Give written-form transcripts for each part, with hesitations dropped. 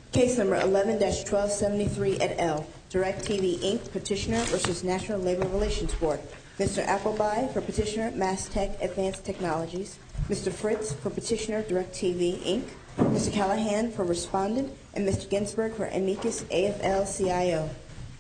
Case number 11-1273 et al. DirecTV Inc. Petitioner v. National Labor Relations Board. Mr. Appleby for Petitioner, Mastech Advanced Technologies. Mr. Fritz for Petitioner, DirecTV Inc. Mr. Callahan for Respondent, and Mr. Ginsberg for Amicus AFL-CIO.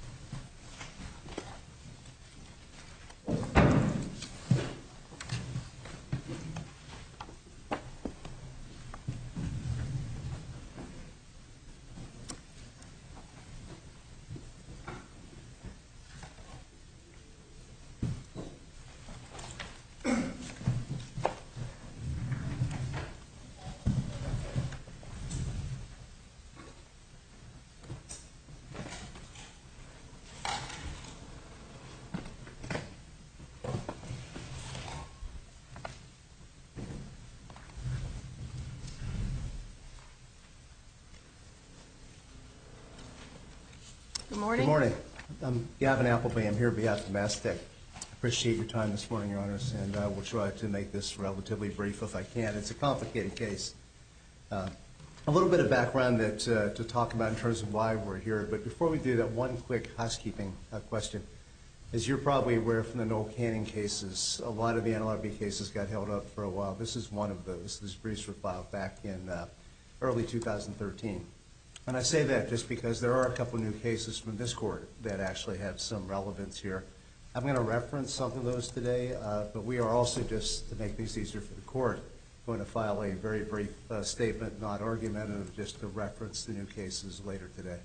Good morning. Good morning. I'm Gavin Appleby. I'm here on behalf of Mastech. I appreciate your time this morning, Your Honors, and I will try to make this relatively brief if I can. It's a complicated case. A little bit of background to talk about in terms of why we're here, but before we do that, one quick housekeeping question. As you're probably aware from the Noel Canning cases, a lot of the NLRB cases got held up for a while. This is one of those. These briefs were filed back in early 2013. And I say that just because there are a couple new cases from this court that actually have some relevance here. I'm going to reference some of those today, but we are also, just to make things easier for the court, going to file a very brief statement, not argumentative, just to reference the new cases later today.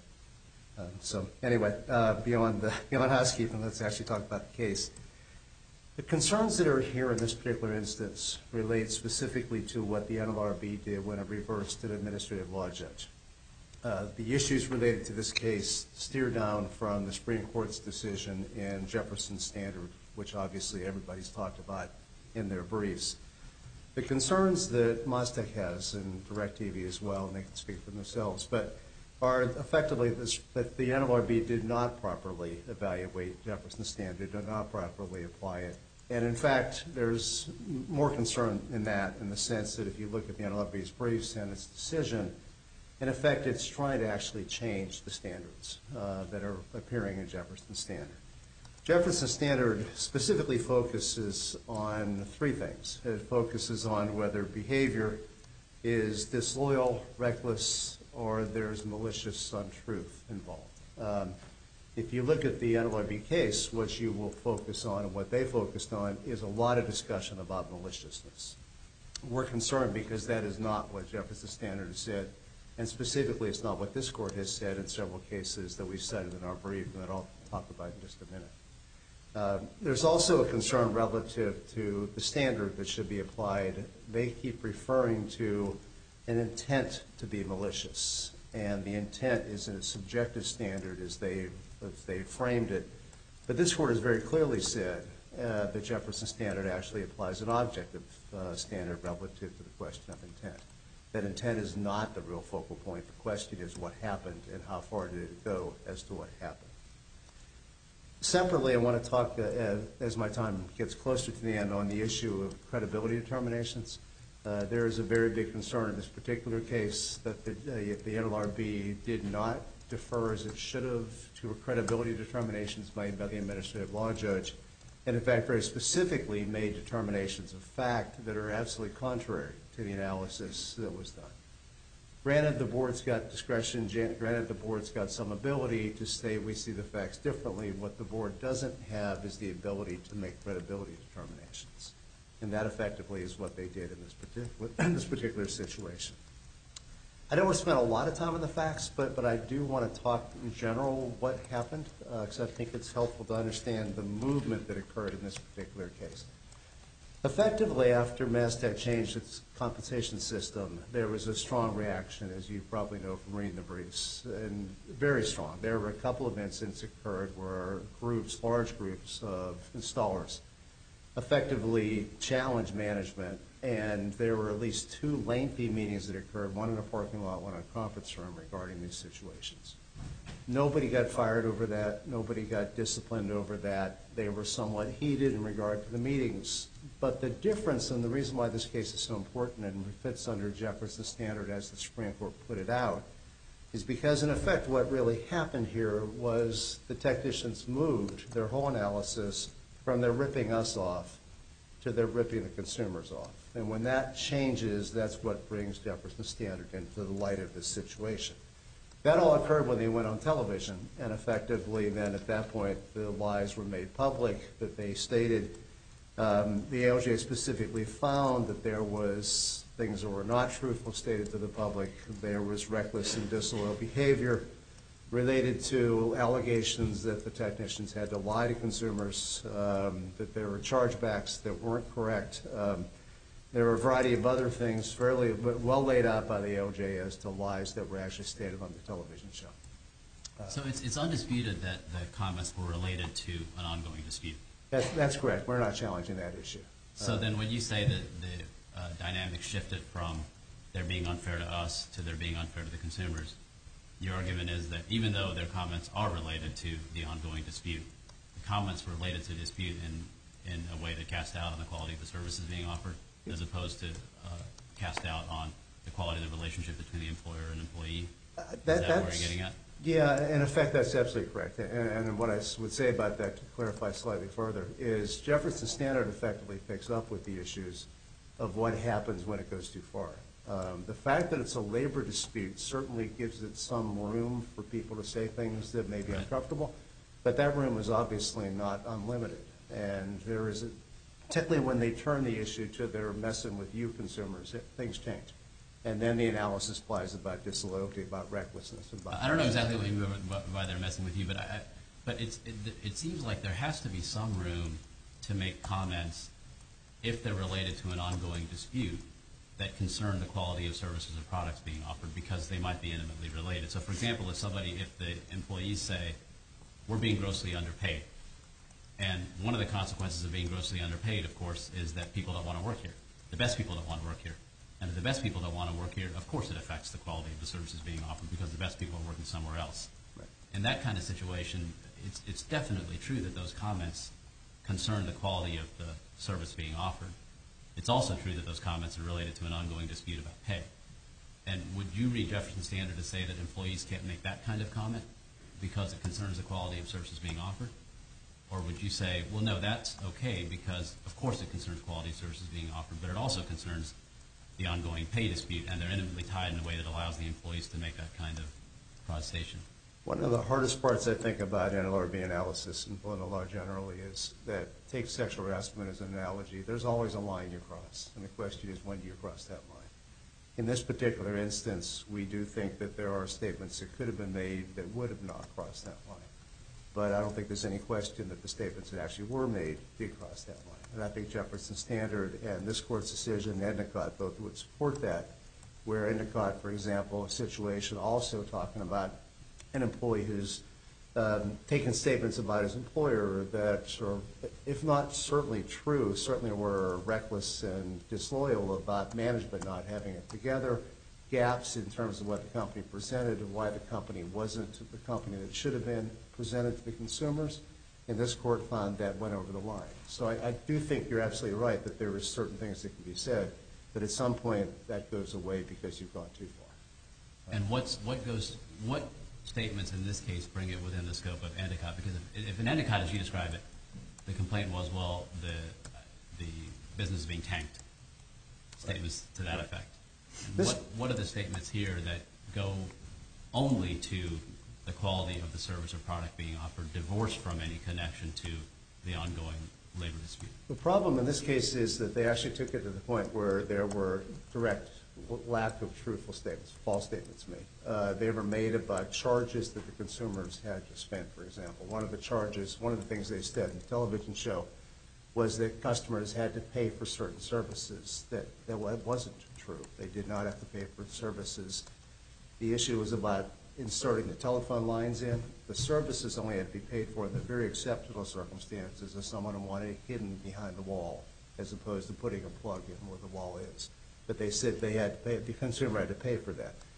So anyway, beyond housekeeping, let's actually talk about the case. The concerns that are here in this particular instance relate specifically to what the NLRB did when it reversed an administrative law judge. The issues related to this case steer down from the Supreme Court's decision in Jefferson Standard, which obviously everybody's talked about in their briefs. The concerns that Mastech has, and DirecTV as well, and they can speak for themselves, but are effectively that the NLRB did not properly evaluate Jefferson Standard, did not properly apply it. And in fact, there's more concern in that, in the sense that if you look at the NLRB's briefs and its decision, in effect, it's trying to actually change the standards that are appearing in Jefferson Standard. Jefferson Standard specifically focuses on three things. It focuses on whether behavior is disloyal, reckless, or there's malicious untruth involved. If you look at the NLRB case, what you will focus on and what they focused on is a lot of discussion about maliciousness. We're concerned because that is not what Jefferson Standard has said. And specifically, it's not what this court has said in several cases that we've cited in our brief and that I'll talk about in just a minute. There's also a concern relative to the standard that should be applied. They keep referring to an intent to be malicious, and the intent is a subjective standard as they framed it. But this court has very clearly said that Jefferson Standard actually applies an objective standard relative to the question of intent. That intent is not the real focal point. The question is what happened and how far did it go as to what happened. Separately, I want to talk, as my time gets closer to the end, on the issue of credibility determinations. There is a very big concern in this particular case that the NLRB did not defer as it should have to credibility determinations made by the administrative law judge, and in fact very specifically made determinations of fact that are absolutely contrary to the analysis that was done. Granted, the board's got discretion. Granted, the board's got some ability to say we see the facts differently. What the board doesn't have is the ability to make credibility determinations. And that effectively is what they did in this particular situation. I don't want to spend a lot of time on the facts, but I do want to talk in general what happened, because I think it's helpful to understand the movement that occurred in this particular case. Effectively, after Mastech changed its compensation system, there was a strong reaction, as you probably know from reading the briefs, and very strong. There were a couple of incidents that occurred where groups, large groups of installers, effectively challenged management, and there were at least two lengthy meetings that occurred, one in a parking lot, one in a conference room, regarding these situations. Nobody got fired over that. Nobody got disciplined over that. They were somewhat heated in regard to the meetings. But the difference, and the reason why this case is so important and fits under Jefferson Standard as the Supreme Court put it out, is because, in effect, what really happened here was the technicians moved their whole analysis from their ripping us off to their ripping the consumers off. And when that changes, that's what brings Jefferson Standard into the light of this situation. That all occurred when they went on television, and effectively then at that point the lies were made public, that they stated, the ALJ specifically found that there was things that were not truthful stated to the public. There was reckless and disloyal behavior related to allegations that the technicians had to lie to consumers, that there were chargebacks that weren't correct. There were a variety of other things fairly well laid out by the ALJ as to lies that were actually stated on the television show. So it's undisputed that the comments were related to an ongoing dispute. That's correct. We're not challenging that issue. So then when you say that the dynamic shifted from there being unfair to us to there being unfair to the consumers, your argument is that even though their comments are related to the ongoing dispute, the comments were related to dispute in a way that cast doubt on the quality of the services being offered, as opposed to cast doubt on the quality of the relationship between the employer and employee? Is that where you're getting at? Yeah, in effect, that's absolutely correct. And what I would say about that, to clarify slightly further, is Jefferson Standard effectively picks up with the issues of what happens when it goes too far. The fact that it's a labor dispute certainly gives it some room for people to say things that may be uncomfortable, but that room is obviously not unlimited. And there is, particularly when they turn the issue to they're messing with you consumers, things change. And then the analysis applies about disloyalty, about recklessness. I don't know exactly what you mean by they're messing with you, but it seems like there has to be some room to make comments if they're related to an ongoing dispute that concern the quality of services or products being offered, because they might be intimately related. So, for example, if the employees say, we're being grossly underpaid, and one of the consequences of being grossly underpaid, of course, is that people don't want to work here. The best people don't want to work here. And if the best people don't want to work here, of course it affects the quality of the services being offered because the best people are working somewhere else. Right. In that kind of situation, it's definitely true that those comments concern the quality of the service being offered. It's also true that those comments are related to an ongoing dispute about pay. And would you read Jefferson Standard to say that employees can't make that kind of comment because it concerns the quality of services being offered? Or would you say, well, no, that's okay because, of course, it concerns quality of services being offered, but it also concerns the ongoing pay dispute, and they're intimately tied in a way that allows the employees to make that kind of causation? One of the hardest parts, I think, about NLRB analysis and employment law generally is that, take sexual harassment as an analogy, there's always a line you cross, and the question is, when do you cross that line? In this particular instance, we do think that there are statements that could have been made that would have not crossed that line. But I don't think there's any question that the statements that actually were made did cross that line. And I think Jefferson Standard and this Court's decision, Endicott, both would support that, where Endicott, for example, a situation also talking about an employee who's taken statements about his employer that are, if not certainly true, certainly were reckless and disloyal about management not having it together, gaps in terms of what the company presented and why the company wasn't the company that should have been presented to the consumers. And this Court found that went over the line. So I do think you're absolutely right that there are certain things that can be said, but at some point that goes away because you've gone too far. And what statements in this case bring it within the scope of Endicott? Because if in Endicott, as you describe it, the complaint was, well, the business is being tanked, statements to that effect. What are the statements here that go only to the quality of the service or product being offered, divorced from any connection to the ongoing labor dispute? The problem in this case is that they actually took it to the point where there were direct lack of truthful statements, false statements made. They were made about charges that the consumers had to spend, for example. One of the things they said in the television show was that customers had to pay for certain services. That wasn't true. They did not have to pay for services. The issue was about inserting the telephone lines in. The services only had to be paid for in the very exceptional circumstances if someone wanted it hidden behind the wall, as opposed to putting a plug in where the wall is. But they said they had to pay, the consumer had to pay for that.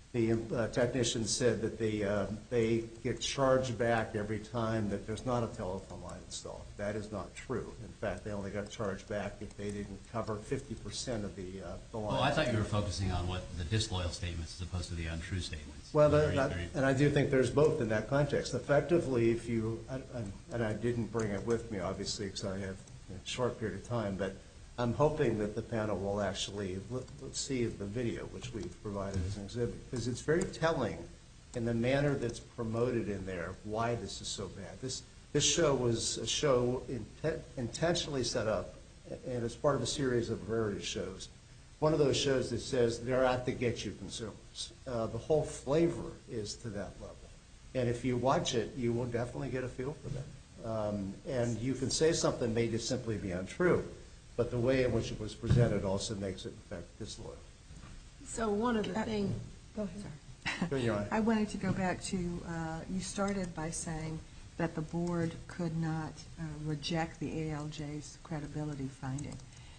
The technician said that they get charged back every time that there's not a telephone line installed. That is not true. In fact, they only got charged back if they didn't cover 50% of the line. Well, I thought you were focusing on what the disloyal statements as opposed to the untrue statements. Well, and I do think there's both in that context. Effectively, if you, and I didn't bring it with me, obviously, because I have a short period of time, but I'm hoping that the panel will actually see the video, which we've provided as an exhibit, because it's very telling in the manner that's promoted in there why this is so bad. This show was a show intentionally set up, and it's part of a series of variety shows. One of those shows that says they're out to get you consumers. The whole flavor is to that level. And if you watch it, you will definitely get a feel for them. And you can say something may just simply be untrue, but the way in which it was presented also makes it, in fact, disloyal. So one of the things, Go ahead. Go, Your Honor. I wanted to go back to, you started by saying that the board could not reject the ALJ's credibility finding.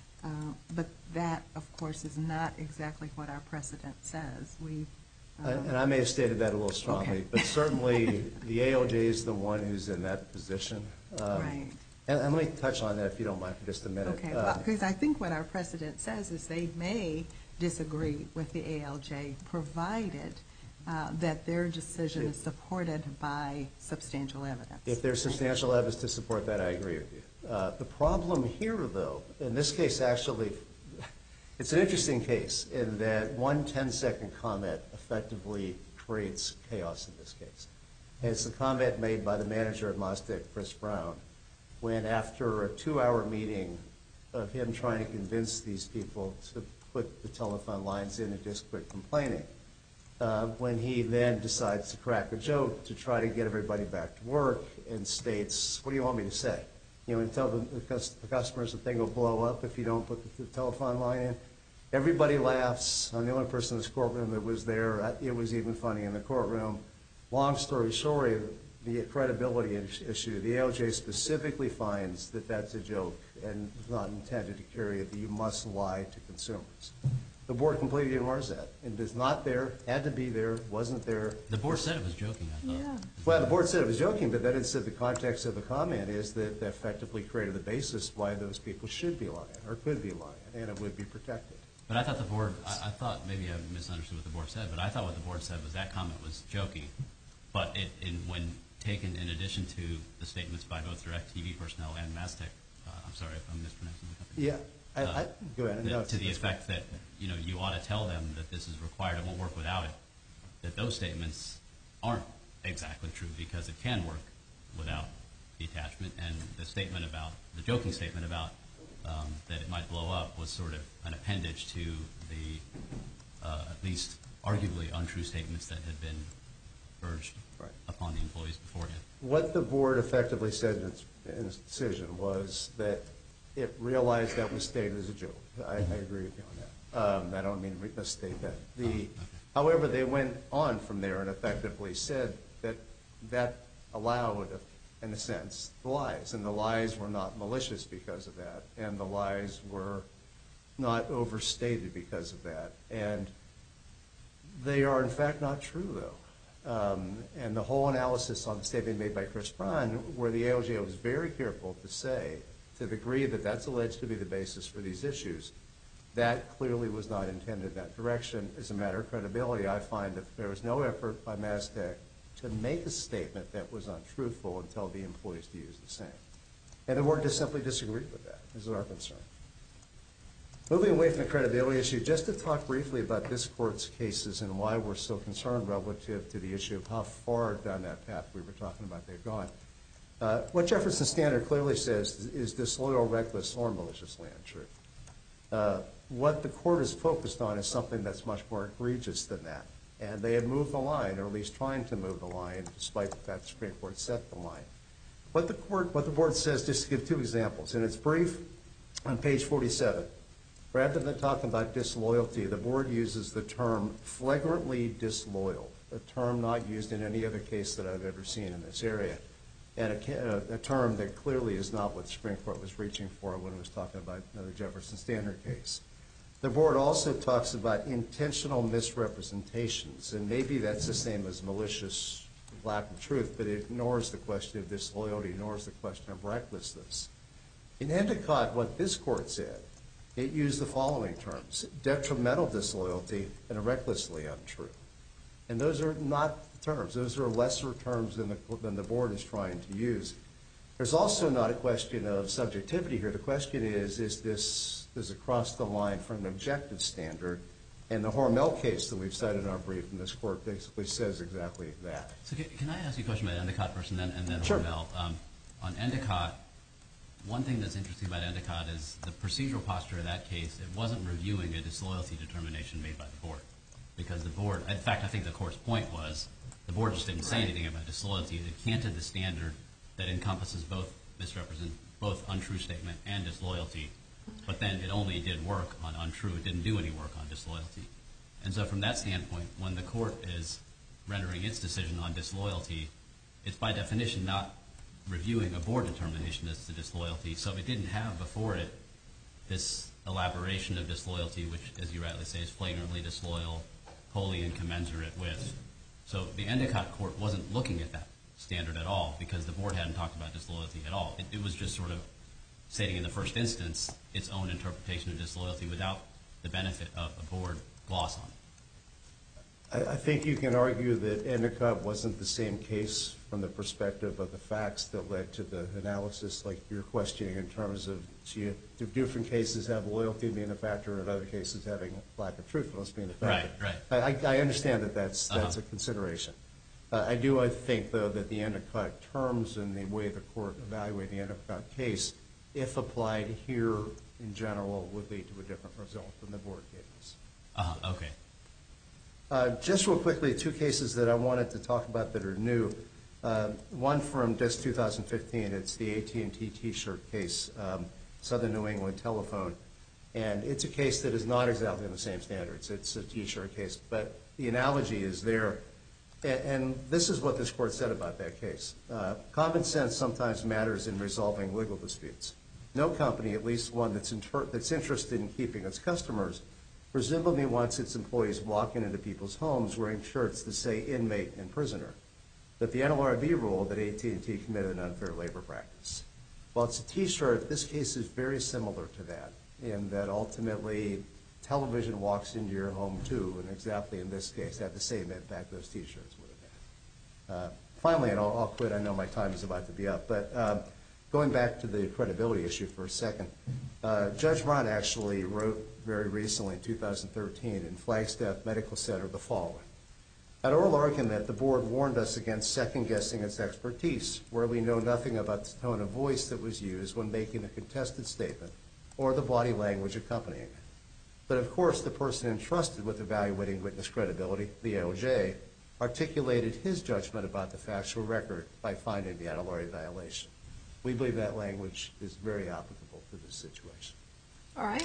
But that, of course, is not exactly what our precedent says. And I may have stated that a little strongly, Okay. but certainly the ALJ is the one who's in that position. Right. And let me touch on that, if you don't mind, for just a minute. Okay, because I think what our precedent says is they may disagree with the ALJ, provided that their decision is supported by substantial evidence. If there's substantial evidence to support that, I agree with you. The problem here, though, in this case, actually, it's an interesting case in that one 10-second comment effectively creates chaos in this case. And it's the comment made by the manager at Mostek, Chris Brown, when after a 2-hour meeting of him trying to convince these people to put the telephone lines in and just quit complaining, when he then decides to crack a joke to try to get everybody back to work and states, what do you want me to say? You know, and tell the customers the thing will blow up if you don't put the telephone line in. Everybody laughs. I'm the only person in this courtroom that was there. It was even funny in the courtroom. Long story short, the credibility issue, the ALJ specifically finds that that's a joke and is not intended to carry it, that you must lie to consumers. The board completely ignores that. It is not there, had to be there, wasn't there. The board said it was joking, I thought. Yeah. Well, the board said it was joking, but then it said the context of the comment is that effectively created the basis why those people should be lying or could be lying, and it would be protected. But I thought the board, I thought maybe I misunderstood what the board said, but I thought what the board said was that comment was joking, but when taken in addition to the statements by both DirecTV personnel and Mastech, I'm sorry if I'm mispronouncing the company. Yeah, go ahead. No, to the effect that you ought to tell them that this is required, it won't work without it, that those statements aren't exactly true because it can work without the attachment, and the joking statement about that it might blow up was sort of an appendage to the at least arguably untrue statements that had been urged upon the employees beforehand. What the board effectively said in its decision was that it realized that was stated as a joke. I agree with you on that. I don't mean to misstate that. However, they went on from there and effectively said that allowed, in a sense, the lies. And the lies were not malicious because of that. And the lies were not overstated because of that. And they are, in fact, not true, though. And the whole analysis on the statement made by Chris Brown, where the ALJ was very careful to say, to the degree that that's alleged to be the basis for these issues, that clearly was not intended in that direction. As a matter of credibility, I find that there was no effort by Mastech to make a statement that was untruthful and tell the employees to use the same. And the board just simply disagreed with that, is our concern. Moving away from the credibility issue, just to talk briefly about this court's cases and why we're so concerned relative to the issue of how far down that path we were talking about they've gone. What Jefferson Standard clearly says is disloyal, reckless, or maliciously untrue. What the court is focused on is something that's much more egregious than that. And they have moved the line, or at least trying to move the line, despite the fact the Supreme Court set the line. What the board says, just to give two examples, in its brief on page 47, rather than talking about disloyalty, the board uses the term flagrantly disloyal, a term not used in any other case that I've ever seen in this area, and a term that clearly is not what the Supreme Court was reaching for when it was talking about the Jefferson Standard case. The board also talks about intentional misrepresentations, and maybe that's the same as malicious lack of truth, but it ignores the question of disloyalty, ignores the question of recklessness. In Endicott, what this court said, it used the following terms: detrimental disloyalty and recklessly untrue. And those are not terms. Those are lesser terms than the board is trying to use. There's also not a question of subjectivity here. The question is it cross the line from an objective standard? And the Hormel case that we've cited in our brief in this court basically says exactly that. So can I ask you a question about Endicott first and then Sure. Hormel? On Endicott, one thing that's interesting about Endicott is the procedural posture of that case. It wasn't reviewing a disloyalty determination made by the board, because the board, in fact, I think the court's point was the board just didn't say anything about disloyalty. It canted the standard that encompasses both untrue statement and disloyalty, but then it only did work on untrue. It didn't do any work on disloyalty. And so from that standpoint, when the court is rendering its decision on disloyalty, it's by definition not reviewing a board determination as to disloyalty. So it didn't have before it this elaboration of disloyalty, which, as you rightly say, is flagrantly disloyal, wholly incommensurate with. So the Endicott court wasn't looking at that standard at all, because the board hadn't talked about disloyalty at all. It was just sort of stating in the first instance its own interpretation of disloyalty without the benefit of a board gloss on it. I think you can argue that Endicott wasn't the same case from the perspective of the facts that led to the analysis, like you're questioning in terms of do different cases have loyalty being a factor and other cases having lack of truthfulness being a factor. Right. I understand that that's a consideration. I think, though, that the Endicott terms and the way the court evaluated the Endicott case, if applied here in general, would lead to a different result than the board gave us. Okay. Just real quickly, two cases that I wanted to talk about that are new. One from just 2015, it's the AT&T T-shirt case, Southern New England Telephone. And it's a case that is not exactly on the same standards. It's a T-shirt case, but the analogy is there. And this is what this court said about that case. Common sense sometimes matters in resolving legal disputes. No company, at least one that's interested in keeping its customers, presumably wants its employees walking into people's homes wearing shirts that say inmate and prisoner. But the NLRB ruled that AT&T committed an unfair labor practice. While it's a T-shirt, this case is very similar to that, in that ultimately television walks into your home too, and exactly in this case had the same impact those T-shirts would have had. Finally, and I'll quit, I know my time is about to be up, but going back to the credibility issue for a second, Judge Ron actually wrote very recently in 2013 in Flagstaff Medical Center the following. At oral argument, the board warned us against second-guessing its expertise, where we know nothing about the tone of voice that was used when making a contested statement or the body language accompanying it. But of course, the person entrusted with evaluating witness credibility, the ALJ, articulated his judgment about the factual record by finding the NLRA violation. We believe that language is very applicable to this situation. All right.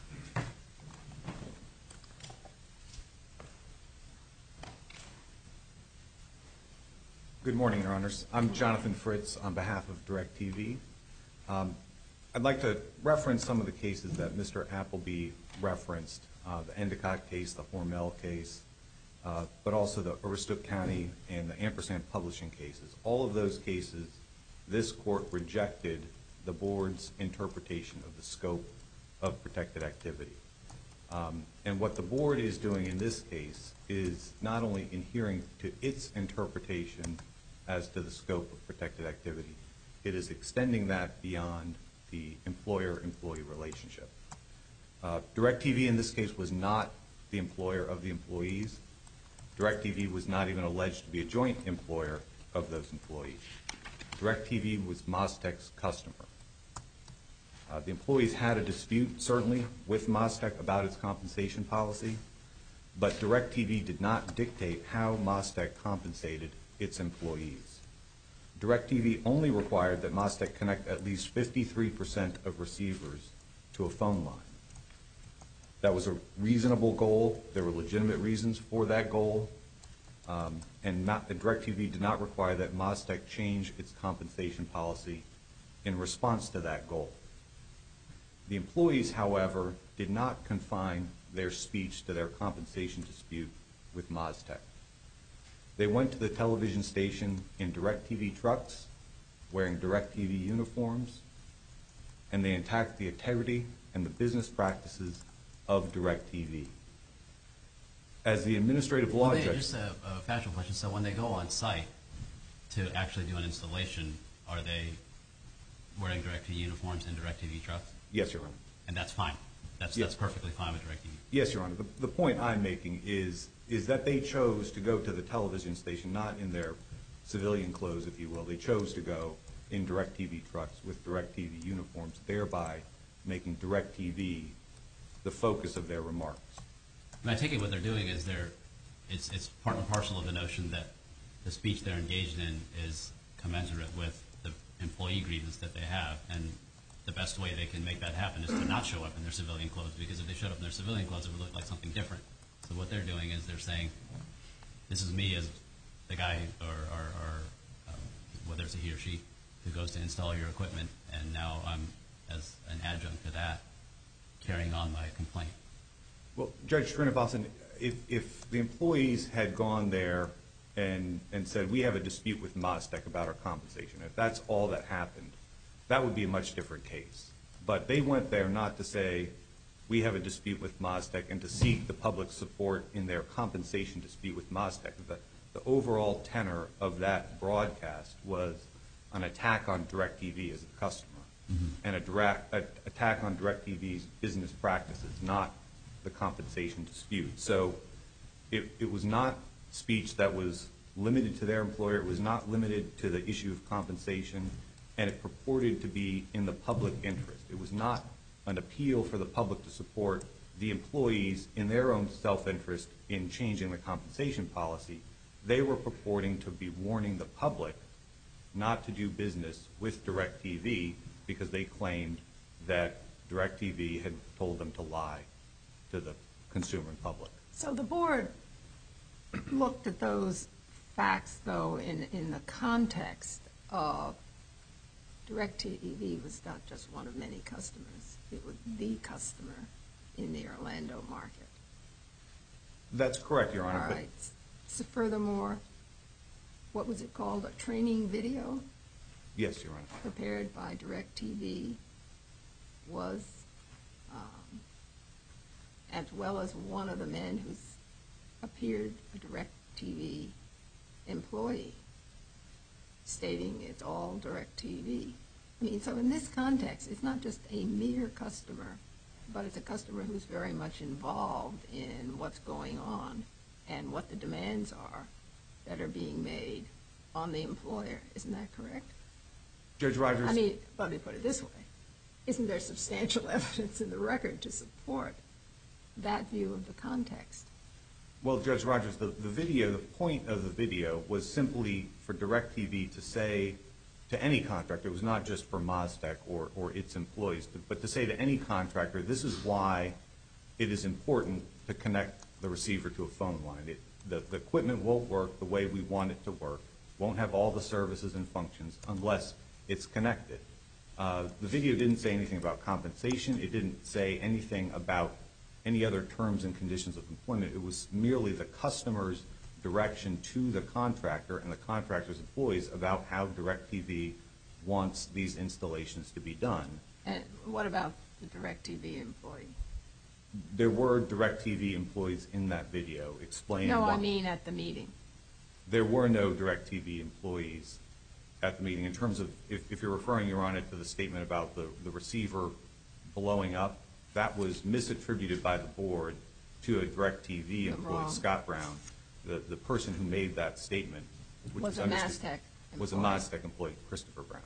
Good morning, Your Honors. I'm Jonathan Fritz on behalf of DirecTV. I'd like to reference some of the cases that Mr. Appleby referenced, the Endicott case, the Hormel case, but also the Aroostook County and the Ampersand Publishing cases. All of those cases, this court rejected the board's interpretation of the scope of protected activity. And what the board is doing in this case is not only adhering to its interpretation as to the scope of protected activity, it is extending that beyond the employer-employee relationship. DirecTV in this case was not the employer of the employees. DirecTV was not even alleged to be a joint employer of those employees. DirecTV was Mostec's customer. The employees had a dispute, certainly, with Mostec about its compensation policy, but DirecTV did not dictate how Mostec compensated its employees. DirecTV only required that Mostec connect at least 53% of receivers to a phone line. That was a reasonable goal. There were legitimate reasons for that goal. And DirecTV did not require that Mostec change its compensation policy in response to that goal. The employees, however, did not confine their speech to their compensation dispute with MasTec. They went to the television station in DirecTV trucks, wearing DirecTV uniforms, and they attacked the integrity and the business practices of DirecTV. As the administrative law judge... Just a factual question. So when they go on site to actually do an installation, are they wearing DirecTV uniforms and DirecTV trucks? Yes, Your Honor. And that's fine? That's perfectly fine with DirecTV? Yes, Your Honor. The point I'm making is that they chose to go to the television station not in their civilian clothes, if you will. They chose to go in DirecTV trucks with DirecTV uniforms, thereby making DirecTV the focus of their remarks. I take it what they're doing is it's part and parcel of the notion that the speech they're engaged in is commensurate with the employee grievance that they have, and the best way they can make that happen is to not show up in their civilian clothes, because if they showed up in their civilian clothes, it would look like something different. So what they're doing is they're saying, this is me as the guy, or whether it's a he or she, who goes to install your equipment, and now I'm, as an adjunct to that, carrying on my complaint. Well, Judge Srinivasan, if the employees had gone there and said, we have a dispute with MasTec about our compensation, if that's all that happened, that would be a much different case. But they went there not to say, we have a dispute with MasTec, and to seek the public support in their compensation dispute with MasTec. The overall tenor of that broadcast was an attack on DirecTV as a customer, and an attack on DirecTV's business practices, not the compensation dispute. So it was not speech that was limited to their employer. It was not limited to the issue of compensation, and it purported to be in the public interest. It was not an appeal for the public to support the employees in their own self-interest in changing the compensation policy. They were purporting to be warning the public not to do business with DirecTV because they claimed that DirecTV had told them to lie to the consumer and public. So the board looked at those facts, though, in the context of DirecTV was not just one of many customers. It was the customer in the Orlando market. That's correct, Your Honor. All right. So furthermore, what was it called? A training video? Yes, Your Honor. Prepared by DirecTV was, as well as one of the men who appeared a DirecTV employee, stating it's all DirecTV. I mean, so in this context, it's not just a mere customer, but it's a customer who's very much involved in what's going on and what the demands are that are being made on the employer. Isn't that correct? Judge Rogers. I mean, let me put it this way. Isn't there substantial evidence in the record to support that view of the context? Well, Judge Rogers, the video, the point of the video was simply for DirecTV to say to any contractor, it was not just for MasTec or its employees, but to say to any contractor, this is why it is important to connect the receiver to a phone line. The equipment won't work the way we want it to work, won't have all the services and functions unless it's connected. The video didn't say anything about compensation. It didn't say anything about any other terms and conditions of employment. It was merely the customer's direction to the contractor and the contractor's employees about how DirecTV wants these installations to be done. And what about the DirecTV employee? There were DirecTV employees in that video explaining No, why. I mean at the meeting. There were no DirecTV employees at the meeting. In terms of, if you're referring, Your Honor, to the statement about the receiver blowing up, that was misattributed by the board to a DirecTV employee, Wrong. Scott Brown. The person who made that statement, which Was a understood- MasTec was a employee. MasTec employee, Christopher Brown.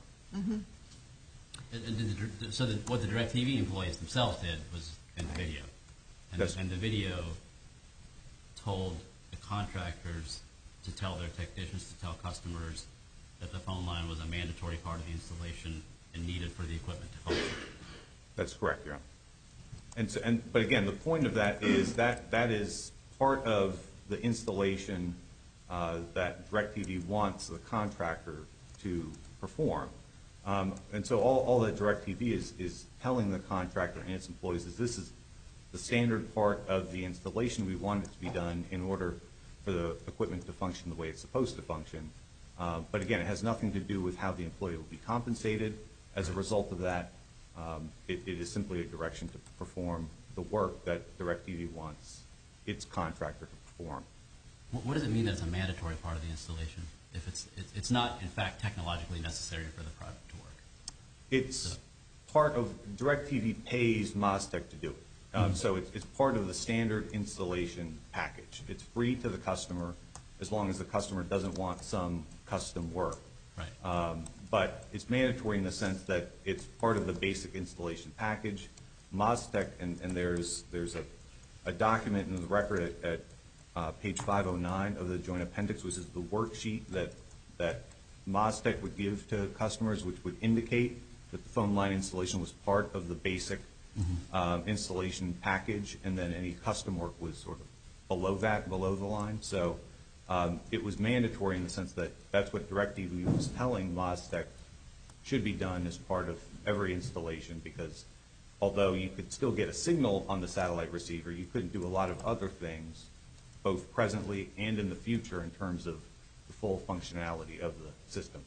So what the DirecTV employees themselves did was in the video. And the video told the contractors to tell their technicians, to tell customers that the phone line was a mandatory part of the installation and needed for the equipment to function. That's correct, Your Honor. But again, the point of that is that is part of the installation that DirecTV wants the contractor to perform. And so all that DirecTV is telling the contractor and its employees is the standard part of the installation. We want it to be done in order for the equipment to function the way it's supposed to function. But again, it has nothing to do with how the employee will be compensated. As a result of that, it is simply a direction to perform the work that DirecTV wants its contractor to perform. What does it mean that it's a mandatory part of the installation if it's not, in fact, technologically necessary for the product to work? It's part of DirecTV pays MasTec to do it. So it's part of the standard installation package. It's free to the customer as long as the customer doesn't want some custom work. Right. But it's mandatory in the sense that it's part of the basic installation package. MasTec, and there's a document in the record at page 509 of the joint appendix, which is the worksheet that MasTec would give to customers, which would indicate that the phone line installation was part of the basic installation package, and then any custom work was sort of below the line. So it was mandatory in the sense that that's what DirecTV was telling MasTec should be done as part of every installation, because although you could still get a signal on the satellite receiver, you couldn't do a lot of other things, both presently and in the future, in terms of the full functionality of the system.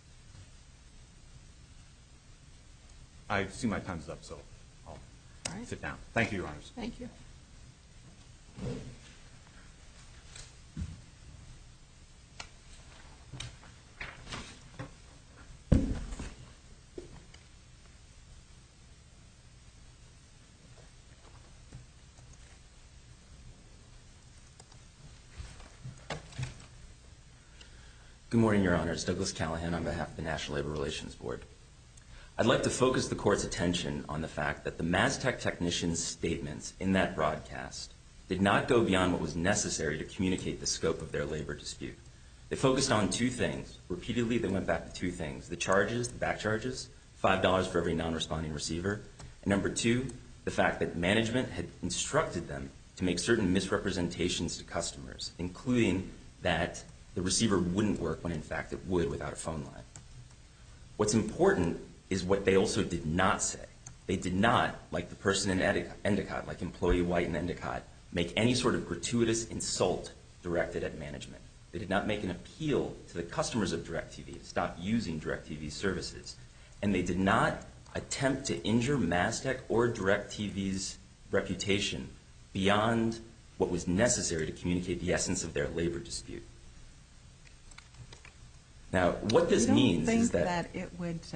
I see my time's up, so I'll sit down. Thank you, Your Honors. Thank you. Good morning, Your Honors. Douglas Callahan on behalf of the National Labor Relations Board. I'd like to focus the Court's attention on the fact that the MasTec technicians' statements in that broadcast did not go beyond what was necessary to communicate the scope of their labor dispute. They focused on two things. Repeatedly, they went back to two things: the charges, the back charges, $5 for every non-responding receiver, and number two, the fact that management had instructed them to make certain misrepresentations to customers, including that the receiver wouldn't work when in fact it would without a phone line. What's important is what they also did not say. They did not, like the person in Endicott, like employee White in Endicott, make any sort of gratuitous insult directed at management. They did not make an appeal to the customers of DirecTV to stop using DirecTV's services. And they did not attempt to injure MasTec or DirecTV's reputation beyond what was necessary to communicate the essence of their labor dispute. Now, what this means is that... You don't think that it would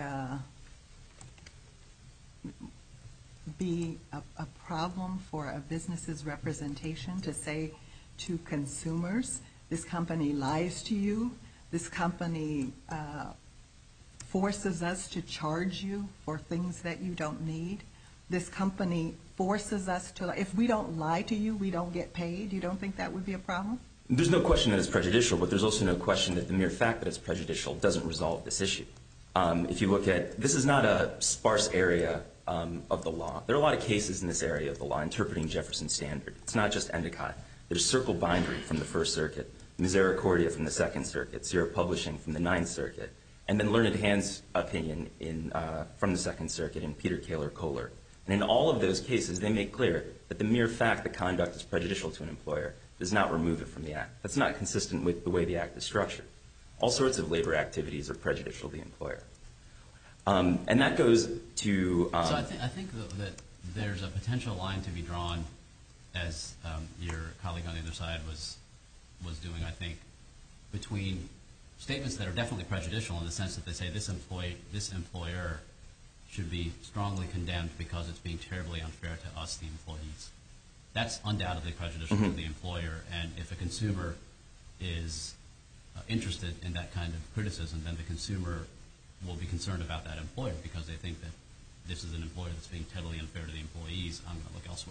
be a problem for a business's representation to say to consumers, this company lies to you, this company forces us to charge you for things that you don't need, this company forces us to... If we don't lie to you, we don't get paid? You don't think that would be a problem? There's no question that it's prejudicial, but there's also no question that the mere fact that it's prejudicial doesn't resolve this issue. If you look at, this is not a sparse area of the law. There are a lot of cases in this area of the law interpreting Jefferson Standard. It's not just Endicott. There's Circle Bindery from the First Circuit, Misericordia from the Second Circuit, Sierra Publishing from the Ninth Circuit, and then Learned Hand's opinion from the Second Circuit in Peter Kaler-Kohler. And in all of those cases, they make clear that the mere fact that conduct is prejudicial to an employer does not remove it from the Act. That's not consistent with the way the Act is structured. All sorts of labor activities are prejudicial to the employer. And that goes to... So I think that there's a potential line to be drawn, as your colleague on the other side was doing, I think, between statements that are definitely prejudicial in the sense that they say this employer should be strongly condemned because it's being terribly unfair to us, the employees. That's undoubtedly prejudicial to the employer, and if a consumer is interested in that kind of criticism, then the consumer will be concerned about that employer because they think that this is an employer that's being totally unfair to the employees. I'm going to look elsewhere.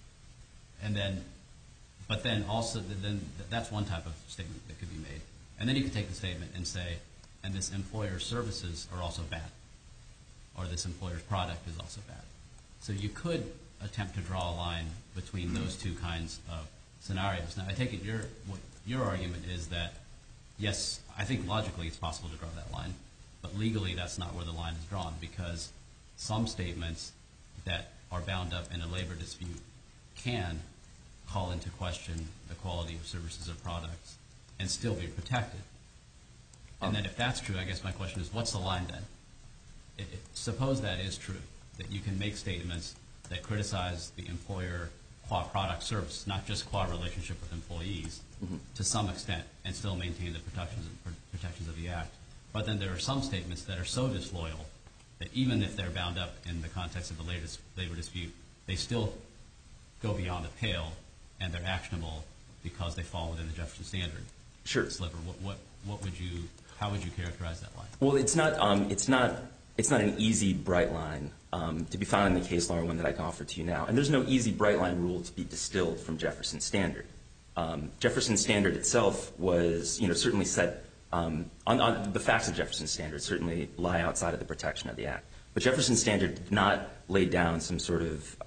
But then also, that's one type of statement that could be made. And then you could take the statement and say, and this employer's services are also bad, or this employer's product is also bad. So you could attempt to draw a line between those two kinds of scenarios. Now, I take it your argument is that, yes, I think logically it's possible to draw that line, but legally that's not where the line is drawn, because some statements that are bound up in a labor dispute can call into question the quality of services or products and still be protected. And then if that's true, I guess my question is, what's the line then? Suppose that is true, that you can make statements that criticize the employer qua product service, not just qua relationship with employees, to some extent, and still maintain the protections of the Act. But then there are some statements that are so disloyal that even if they're bound up in the context of the latest labor dispute, they still go beyond the pale and they're actionable because they fall within the Jefferson Standard. Sure. Sliver. How would you characterize that line? Well, it's not an easy, bright line to be found in the case law, or one that I can offer to you now. And there's no easy, bright line rule to be distilled from Jefferson Standard. Jefferson Standard itself was, certainly set on the facts of Jefferson Standard certainly lie outside of the protection of the Act. But Jefferson Standard did not lay down some sort of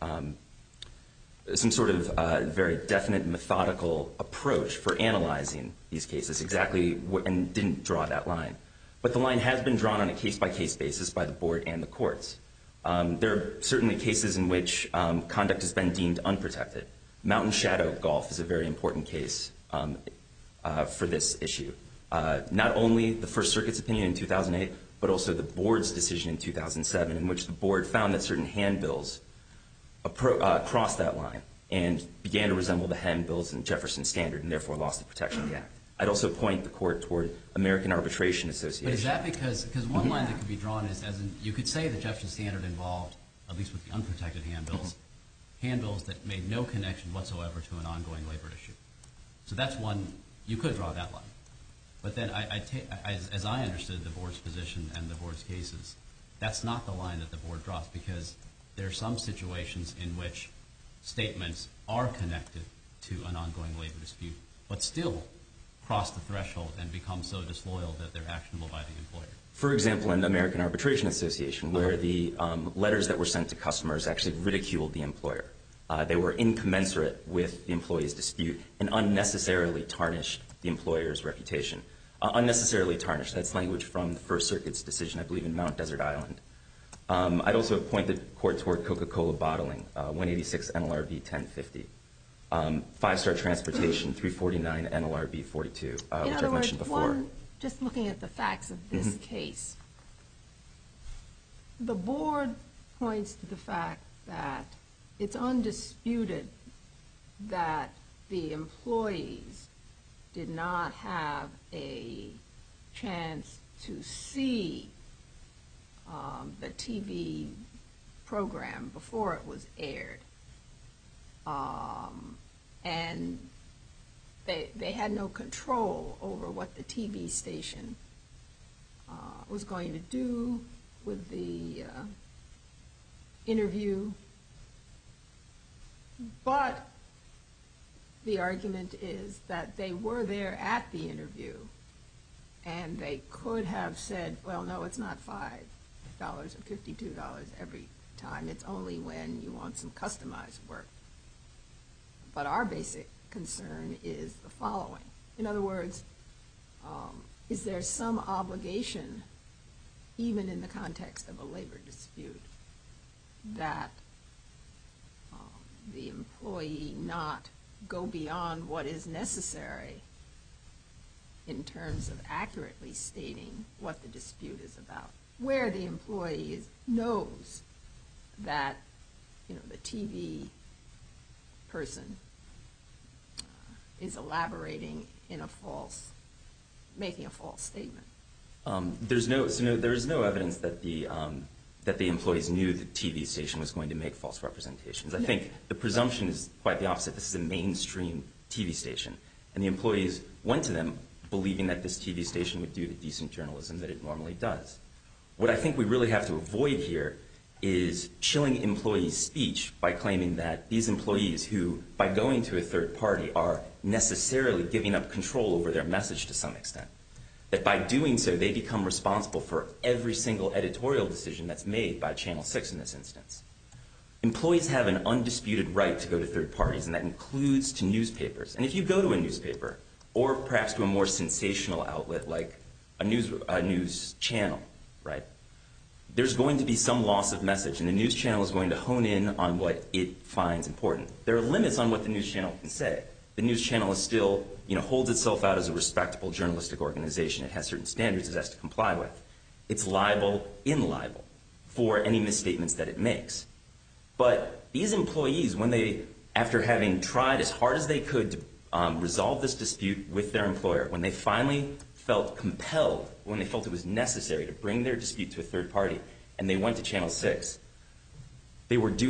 very definite, methodical approach for analyzing these cases and didn't draw that line. But the line has been drawn on a case-by-case basis by the board and the courts. There are certainly cases in which conduct has been deemed unprotected. Mountain Shadow Golf is a very important case for this issue. Not only the First Circuit's opinion in 2008, but also the board's decision in 2007, in which the board found that certain handbills crossed that line and began to resemble the handbills in Jefferson Standard and therefore lost the protection of the Act. I'd also point the court toward American Arbitration Association. But is that because one line that could be drawn is, you could say the Jefferson Standard involved, at least with the unprotected handbills that made no connection whatsoever to an ongoing labor issue. So that's one, you could draw that line. But then as I understood the board's position and the board's cases, that's not the line that the board draws, because there are some situations in which statements are connected to an ongoing labor dispute, but still cross the threshold and become so disloyal that they're actionable by the employer. For example, in the American Arbitration Association, where the letters that were sent to customers actually ridiculed the employer. They were incommensurate with the employee's dispute and unnecessarily tarnished the employer's reputation. Unnecessarily tarnished, that's language from the First Circuit's decision, I believe, in Mount Desert Island. I'd also point the court toward Coca-Cola bottling, 186 NLRB 1050. Five-Star Transportation, 349 NLRB 42, which I've mentioned before. Just looking at the facts of this case, the board points to the fact that it's undisputed that the employees did not have a chance to see the TV program before it was aired. And they had no control over what the TV station was going to do with the interview. But the argument is that they were there at the interview, and they could have said, well, no, it's not $5 or $52 every time. It's only when you want some customized work. But our basic concern is the following. In other words, is there some obligation, even in the context of a labor dispute, that the employee not go beyond what is necessary in terms of accurately stating what the dispute is about, where the employee knows that the TV person is elaborating in making a false statement? There is no evidence that the employees knew the TV station was going to make false representations. I think the presumption is quite the opposite. This is a mainstream TV station, and the employees went to them believing that this TV station would do the decent journalism that it normally does. What I think we really have to avoid here is chilling employees' speech by claiming that these employees who, by going to a third party, are necessarily giving up control over their message to some extent. That by doing so, they become responsible for every single editorial decision that's made by Channel 6 in this instance. Employees have an undisputed right to go to third parties, and that includes to newspapers. And if you go to a newspaper, or perhaps to a more sensational outlet like a news channel, right? there's going to be some loss of message, and the news channel is going to hone in on what it finds important. There are limits on what the news channel can say. The news channel is still, holds itself out as a respectable journalistic organization. It has certain standards it has to comply with. It's liable in libel for any misstatements that it makes. But these employees, after having tried as hard as they could to resolve this dispute with their employer, when they finally felt compelled, when they felt it was necessary to bring their dispute to a third party, and they went to Channel 6, there was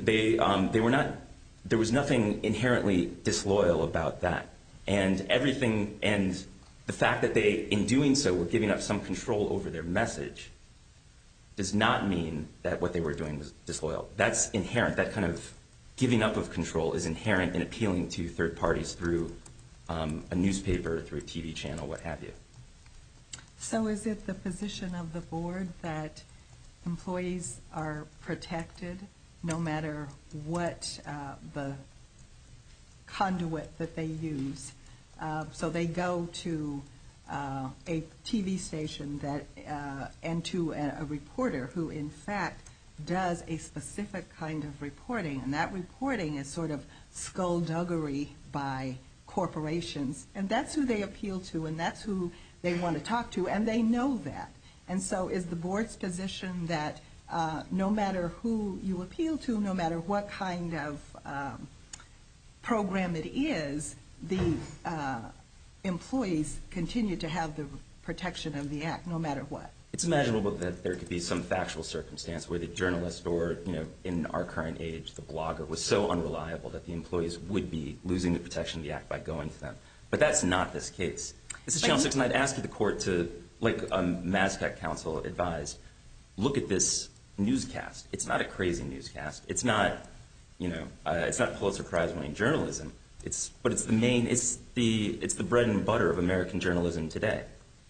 nothing inherently disloyal about that. And the fact that they, in doing so, were giving up some control over their message does not mean that what they were doing was disloyal. That's inherent. That kind of giving up of control is inherent in appealing to third parties through a newspaper, through a TV channel, what have you. So is it the position of the board that employees are protected no matter what the conduit that they use? So they go to a TV station and to a reporter who, in fact, does a specific kind of reporting, and that reporting is sort of skullduggery by corporations, and that's who they appeal to, and that's who they want to talk to, and they know that. And so is the board's position that no matter who you appeal to, no matter what kind of program it is, the employees continue to have the protection of the act no matter what? It's imaginable that there could be some factual circumstance where the journalist or, in our current age, the blogger was so unreliable that the employees would be losing the protection of the act by going to them. But that's not this case. This is Channel 6, and I'd ask the court to, like MASTEC counsel advised, look at this newscast. It's not a crazy newscast. It's not, it's not Pulitzer Prize-winning journalism. But it's the bread and butter of American journalism today.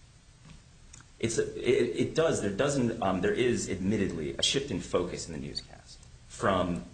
There is admittedly a shift in focus in the newscast from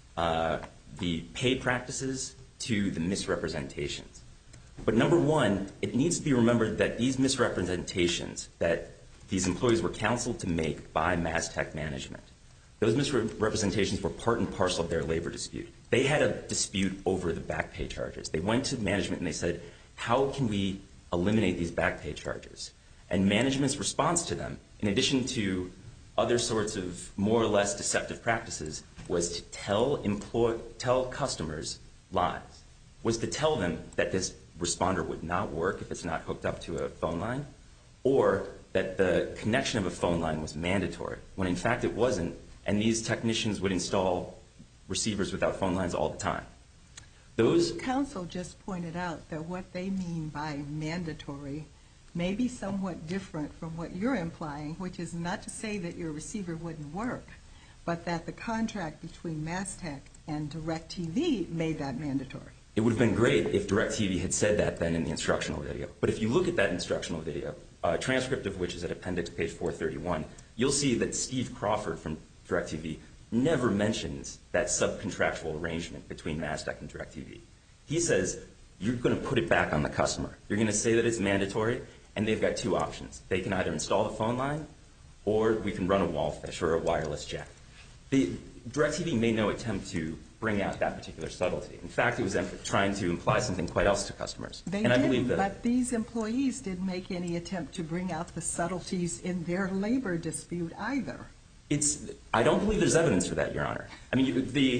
the pay practices to the misrepresentations. But number one, it needs to be remembered that these misrepresentations that these employees were counseled to make by MASTEC management, those misrepresentations were part and parcel of their labor dispute. They had a dispute over the back pay charges. They went to management and they said, how can we eliminate these back pay charges? And management's response to them, in addition to other sorts of more or less deceptive practices, was to tell customers lies, was to tell them that this responder would not work if it's not hooked up to a phone line, or that the connection of a phone line was mandatory, when in fact it wasn't, and these technicians would install receivers without phone lines all the time. Counsel just pointed out that what they mean by mandatory may be somewhat different from what you're implying, which is not to say that your receiver wouldn't work, but that the contract between MASTEC and DirecTV made that mandatory. It would have been great if DirecTV had said that then in the instructional video. But if you look at that instructional video, a transcript of which is at appendix page 431, you'll see that Steve Crawford from DirecTV never mentions that subcontractual arrangement between MASTEC and DirecTV. He says, you're going to put it back on the customer. You're going to say that it's mandatory, and they've got two options. They can either install the phone line, or we can run a wallfish or a wireless jack. DirecTV made no attempt to bring out that particular subtlety. In fact, it was trying to imply something quite else to customers. They didn't, but these employees didn't make any attempt to bring out the subtleties in their labor dispute either. I don't believe there's evidence for that, Your Honor. I mean,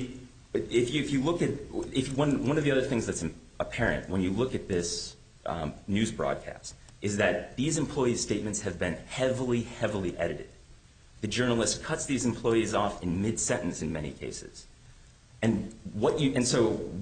if you look at one of the other things that's apparent when you look at this news broadcast is that these employees' statements have been heavily, heavily edited. The journalist cuts these employees off in mid-sentence in many cases. And what's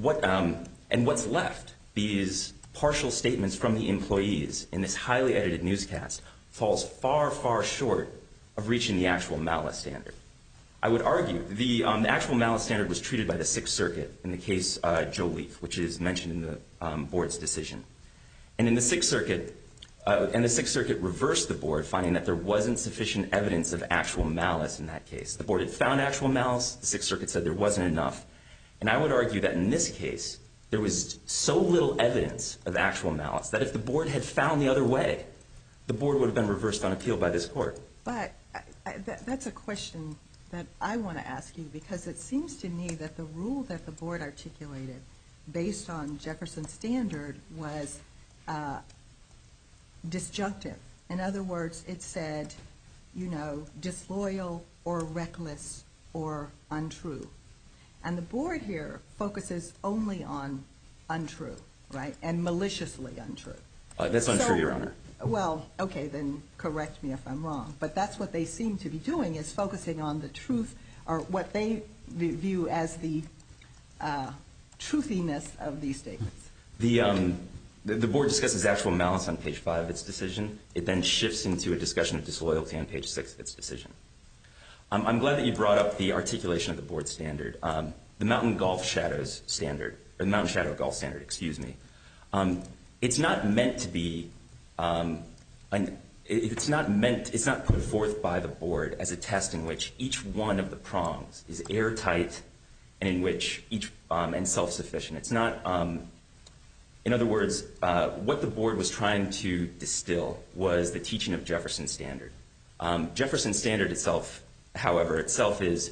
left, these partial statements from the employees in this highly edited newscast, falls far, far short of reaching the actual malice standard. I would argue the actual malice standard was treated by the Sixth Circuit in the case Joe Leaf, which is mentioned in the board's decision. And in the Sixth Circuit, reversed the board, finding that there wasn't sufficient evidence of actual malice in that case. The board had found actual malice. The Sixth Circuit said there wasn't enough. And I would argue that in this case, there was so little evidence of actual malice that if the board had found the other way, the board would have been reversed on appeal by this court. But That's a question that I want to ask you, because it seems to me that the rule that the board articulated based on Jefferson Standard was disjunctive. In other words, it said, disloyal or reckless or untrue. And the board here focuses only on untrue, right, and maliciously untrue. That's untrue, Your Honor. Well, okay, then correct me if I'm wrong. But that's what they seem to be doing, is focusing on the truth, or what they view as the truthiness of these statements. The board discusses actual malice on page 5 of its decision. It then shifts into a discussion of disloyalty on page 6 of its decision. I'm glad that you brought up the articulation of the board standard. The Mountain Golf Shadows standard, or the Mountain Shadow Golf standard, excuse me. It's not meant to be, it's not put forth by the board as a test in which each one of the prongs is airtight and in which and self-sufficient. It's not, in other words, what the board was trying to distill was the teaching of Jefferson Standard. Jefferson Standard itself, however, is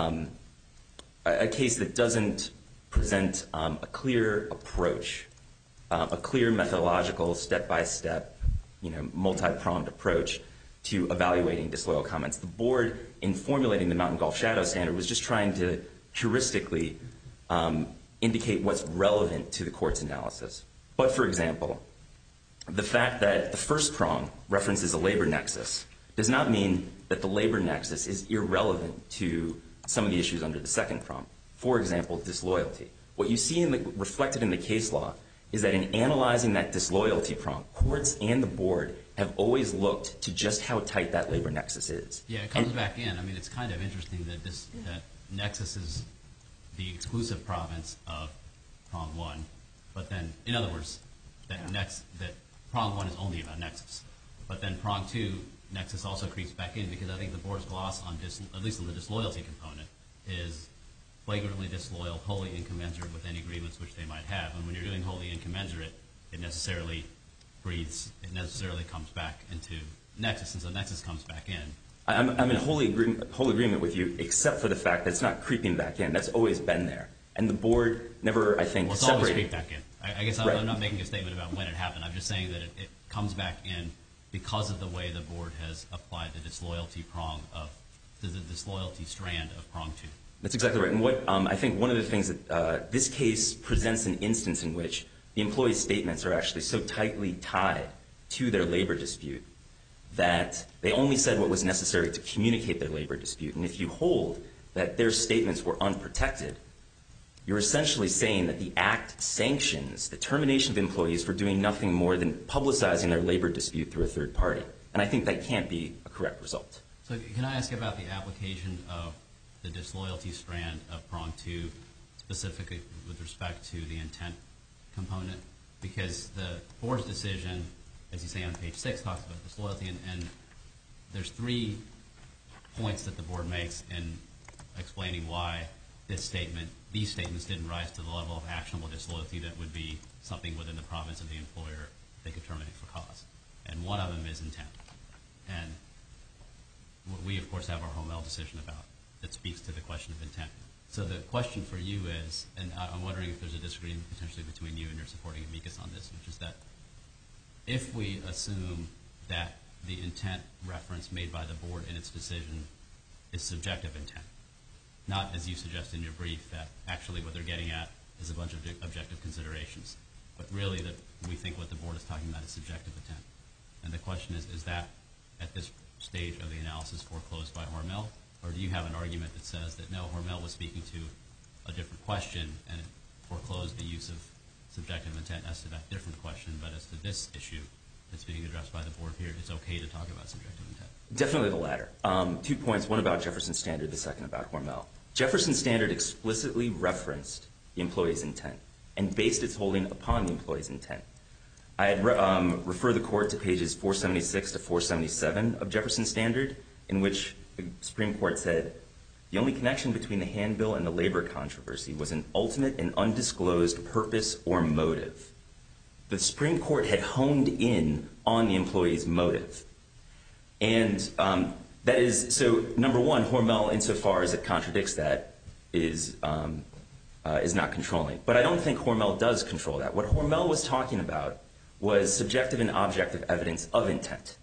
a case that doesn't present a clear approach, a clear methodological, step-by-step, multi-pronged approach to evaluating disloyal comments. The board, in formulating the Mountain Golf Shadow Standard, was just trying to heuristically indicate what's relevant to the court's analysis. But, for example, the fact that the first prong references a labor nexus does not mean that the labor nexus is irrelevant to some of the issues under the second prong. For example, disloyalty. What you see reflected in the case law is that in analyzing that disloyalty prong, courts and the board have always looked to just how tight that labor nexus is. Yeah, it comes back in. I mean, it's kind of interesting that that nexus is the exclusive province of prong 1, but then, in other words, that prong 1 is only about nexus. But then prong 2, nexus also creeps back in, because I think the board's gloss on, at least on the disloyalty component, is flagrantly disloyal, wholly incommensurate with any grievance which they might have. And when you're doing wholly incommensurate, it necessarily comes back into nexus, and so nexus comes back in. I'm in whole agreement with you, except for the fact that it's not creeping back in. That's always been there. And the board never, I think, separated. Well, it's always creeped back in. I guess I'm not making a statement about when it happened. I'm just saying that it comes back in because of the way the board has applied the disloyalty strand of prong 2. That's exactly right. And I think one of the things that this case presents an instance in which the employee's statements are actually so tightly tied to their labor dispute that they only said what was necessary to communicate their labor dispute. And if you hold that their statements were unprotected, you're essentially saying that the act sanctions the termination of employees for doing nothing more than publicizing their labor dispute through a third party. And I think that can't be a correct result. So can I ask about the application of the disloyalty strand of prong 2, specifically with respect to the intent component? Because the board's decision, as you say on page 6, talks about disloyalty, and there's 3 points that the board makes in explaining why these statements didn't rise to the level of actionable disloyalty that would be something within the province of the employer they could terminate for cause. And one of them is intent. And we, of course, have our Hormel decision that speaks to the question of intent. So the question for you is, and I'm wondering if there's a disagreement potentially between you and your supporting amicus on this, which is that if we assume that the intent reference made by the board in its decision is subjective intent, not as you suggest in your brief that actually what they're getting at is a bunch of objective considerations, but really that we think what the board is talking about is subjective intent. And the question is that at this stage of the analysis foreclosed by Hormel, or do you have an argument that says that no, Hormel was speaking to a different question and it foreclosed the use of subjective intent as to that different question, but as to this issue that's being addressed by the board here, it's okay to talk about subjective intent? Definitely the latter. 2 points, one about Jefferson Standard, the second about Hormel. Jefferson Standard explicitly referenced the employee's intent and based its holding upon the employee's intent. I had refer the court to pages 476 to 477 of Jefferson Standard, in which the Supreme Court said, the only connection between the handbill and the labor controversy was an ultimate and undisclosed purpose or motive. The Supreme Court had honed in on the employee's motive. And That is, so number one, Hormel, insofar as it contradicts that, is not controlling. But I don't think Hormel does control that. What Hormel was talking about was subjective and objective evidence of intent.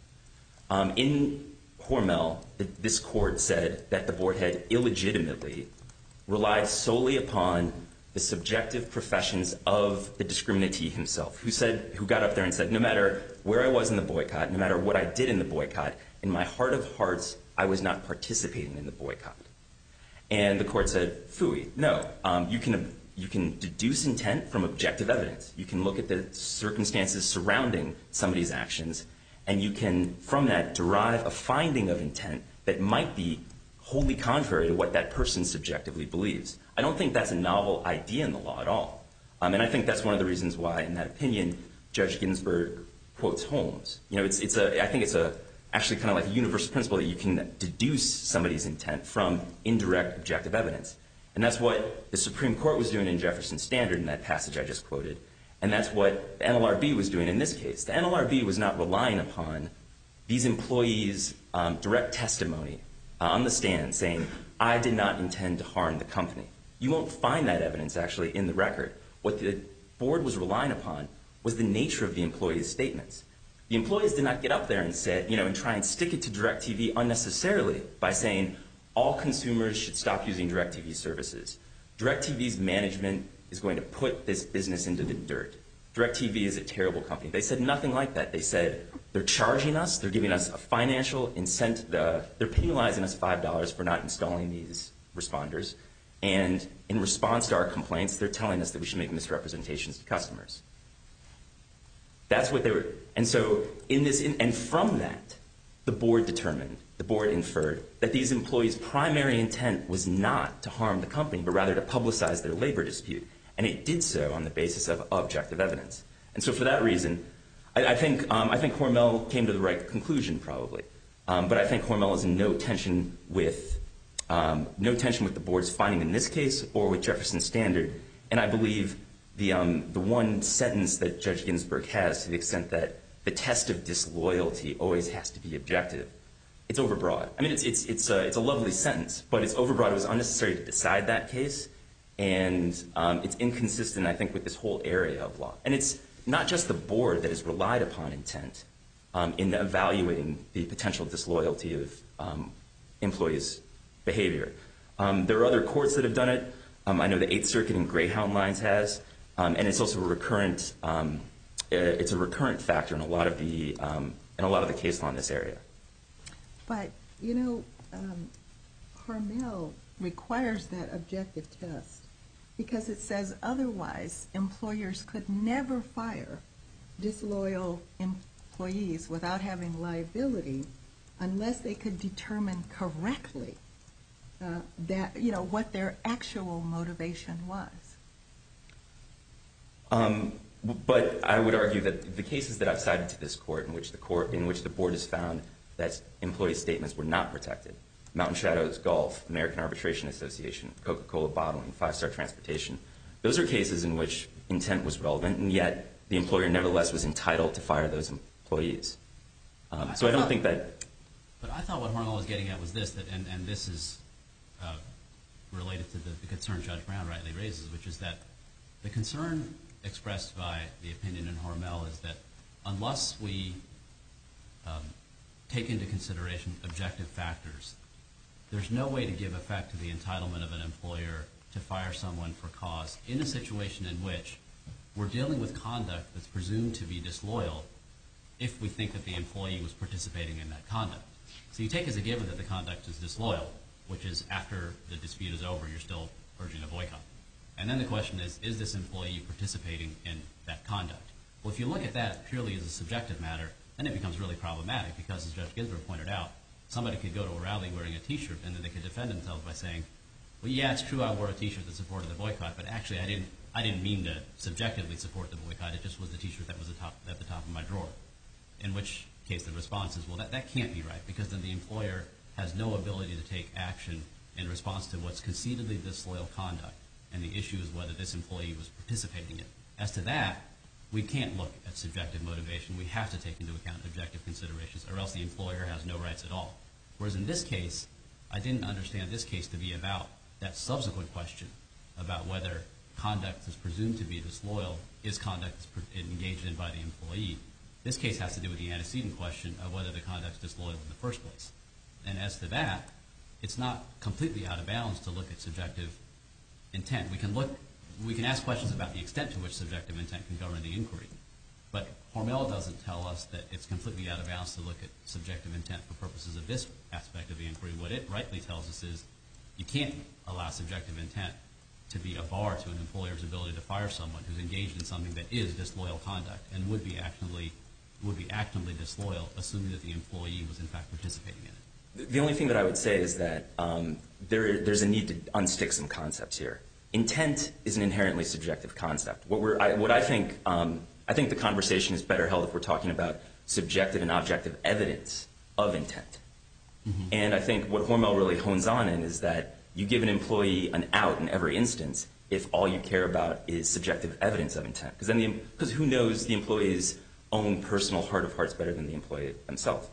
In Hormel, this court said that the board had illegitimately relied solely upon the subjective professions of the discriminatee himself, who got up there and said, no matter where I was in the boycott, no matter what I did in the boycott, in my heart of hearts, I was not participating in the boycott. And the court said, phooey, no. You can deduce intent from objective evidence. You can look at the circumstances surrounding somebody's actions, and you can, from that, derive a finding of intent that might be wholly contrary to what that person subjectively believes. I don't think that's a novel idea in the law at all. And I think that's one of the reasons why, in that opinion, Judge Ginsburg quotes Holmes. You know, I think it's actually kind of like a universal principle that you can deduce somebody's intent from indirect objective evidence. And that's what the Supreme Court was doing in Jefferson Standard in that passage I just quoted. And that's what the NLRB was doing in this case. The NLRB was not relying upon these employees' direct testimony on the stand saying, I did not intend to harm the company. You won't find that evidence actually in the record. What the board was relying upon was the nature of the employees' statements. The employees did not get up there and say, and try and stick it to DirecTV unnecessarily by saying all consumers should stop using DirecTV services. DirecTV's management is going to put this business into the dirt. DirecTV is a terrible company. They said nothing like that. They said they're charging us, they're giving us a financial incentive, they're penalizing us $5 for not installing these responders. And in response to our complaints, they're telling us that we should make misrepresentations to customers. That's what they were. And so and from that, the board inferred that these employees' primary intent was not to harm the company, but rather to publicize their labor dispute. And it did so on the basis of objective evidence. And so for that reason, I think Hormel came to the right conclusion probably. But I think Hormel is in no tension with the board's finding in this case or with Jefferson Standard. And I believe the one sentence that Judge Ginsburg has, to the extent that the test of disloyalty always has to be objective, it's overbroad. I mean, it's a lovely sentence, but it's overbroad. It was unnecessary to decide that case. And it's inconsistent, I think, with this whole area of law. And it's not just the board that has relied upon intent in evaluating the potential disloyalty of employees' behavior. There are other courts that have done it. I know the Eighth Circuit in Greyhound Lines has. And it's also a recurrent factor in a lot of the case law in this area. But, Hormel requires that objective test because it says otherwise employers could never fire disloyal employees without having liability unless they could determine correctly that, what their actual motivation was. But I would argue that the cases that I've cited to this court in which the board has found that employee statements were not protected, Mountain Shadows Golf, American Arbitration Association, Coca-Cola Bottling, Five Star Transportation, those are cases in which intent was relevant, and yet the employer nevertheless was entitled to fire those employees. So I don't think that... But I thought what Hormel was getting at was this, and this is related to the concern Judge Brown rightly raises, which is that the concern expressed by the opinion in Hormel is that unless we take into consideration objective factors, there's no way to give effect to the entitlement of an employer to fire someone for cause in a situation in which we're dealing with conduct that's presumed to be disloyal if we think that the employee was participating in that conduct. So you take as a given that the conduct is disloyal, which is after the dispute is over, you're still urging a boycott. And then the question is this employee participating in that conduct? Well, if you look at that purely as a subjective matter, then it becomes really problematic because, as Judge Ginsburg pointed out, somebody could go to a rally wearing a T-shirt and then they could defend themselves by saying, well, yeah, it's true I wore a T-shirt that supported the boycott, but actually I didn't mean to subjectively support the boycott. It just was the T-shirt that was at the top of my drawer. In which case the response is, well, that can't be right because then the employer has no ability to take action in response to what's concededly disloyal conduct. And the issue is whether this employee was participating in it. As to that, we can't look at subjective motivation. We have to take into account objective considerations, or else the employer has no rights at all. Whereas in this case, I didn't understand this case to be about that subsequent question about whether conduct is presumed to be disloyal is conduct engaged in by the employee. This case has to do with the antecedent question of whether the conduct is disloyal in the first place. And as to that, it's not completely out of bounds to look at subjective intent. We can ask questions about the extent to which subjective intent can govern the inquiry. But Hormel doesn't tell us that it's completely out of bounds to look at subjective intent for purposes of this aspect of the inquiry. What it rightly tells us is you can't allow subjective intent to be a bar to an employer's ability to fire someone who's engaged in something that is disloyal conduct and would be actively disloyal, assuming that the employee was in fact participating in it. The only thing that I would say is that there's a need to unstick some concepts here. Intent is an inherently subjective concept. I think the conversation is better held if we're talking about subjective and objective evidence of intent. Mm-hmm. And I think what Hormel really hones on in is that you give an employee an out in every instance if all you care about is subjective evidence of intent. Because who knows the employee's own personal heart of hearts better than the employee themselves.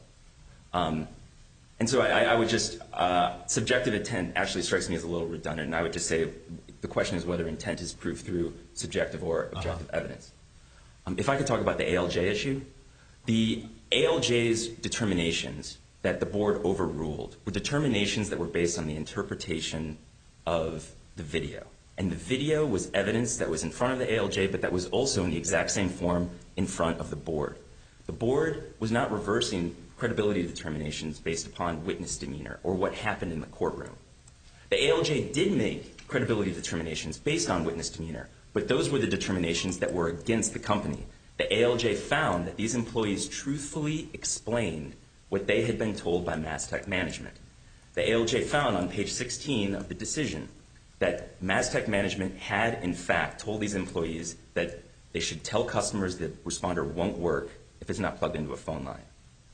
And so I would just, subjective intent actually strikes me as a little redundant, and I would just say the question is whether intent is proved through subjective or objective evidence. If I could talk about the ALJ issue, the ALJ's determinations that the board overruled were determinations that were based on the interpretation of the video. And the video was evidence that was in front of the ALJ, but that was also in the exact same form in front of the board. The board was not reversing credibility determinations based upon witness demeanor or what happened in the courtroom. The ALJ did make credibility determinations based on witness demeanor, but those were the determinations that were against the company. The ALJ found that these employees truthfully explained what they had been told by Mastech management. The ALJ found on page 16 of the decision that Mastech management had in fact told these employees that they should tell customers that responder won't work if it's not plugged into a phone line.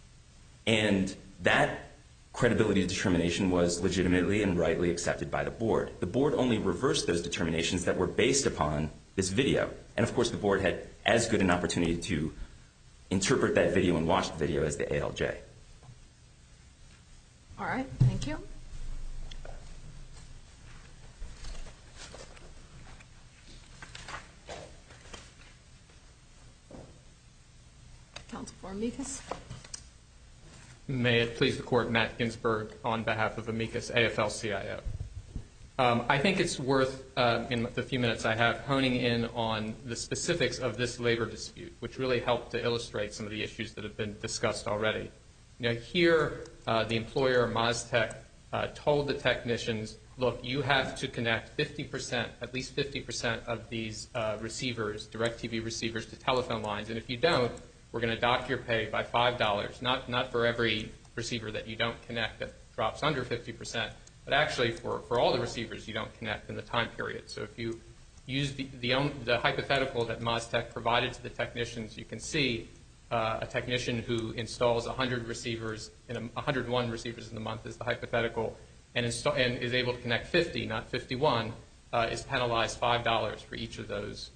And that credibility determination was legitimately and rightly accepted by the board. The board only reversed those determinations that were based upon this video. And of course the board had as good an opportunity to interpret that video and watch the video as the ALJ. All right, thank you. Counsel for Amicus. May it please the Court, Matt Ginsberg on behalf of Amicus AFL-CIO. I think it's worth, in the few minutes I have, honing in on the specifics of this labor dispute, which really helped to illustrate some of the issues that have been discussed already. Here, the employer, Mastech, told the technicians, look, you have to connect 50%, at least 50% of these receivers, DirecTV receivers, to telephone lines, and if you don't, we're going to dock your pay by $5, not for every receiver that you don't connect that drops under 50%, but actually for all the receivers you don't connect in the time period. So if you use the hypothetical that Mastech provided to the technicians, you can see a technician who installs 101 receivers in the month is the hypothetical, and is able to connect 50, not 51, is penalized $5 for each of those